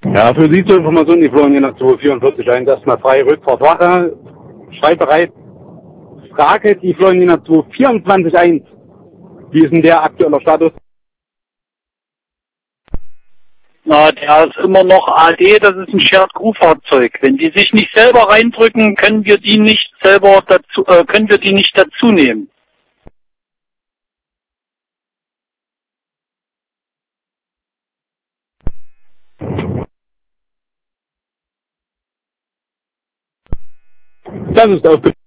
Ja, für Sie zur Information, die Florian 244 erstmal freie Rückfahrt Wache, schreibbereit. Frage die Florian 224.1. Wie ist denn der aktuelle Status? Na, der ist immer noch AD, das ist ein Shared Crew Fahrzeug. Wenn die sich nicht selber reindrücken, können wir die nicht dazu nehmen. Das ist aufgenommen.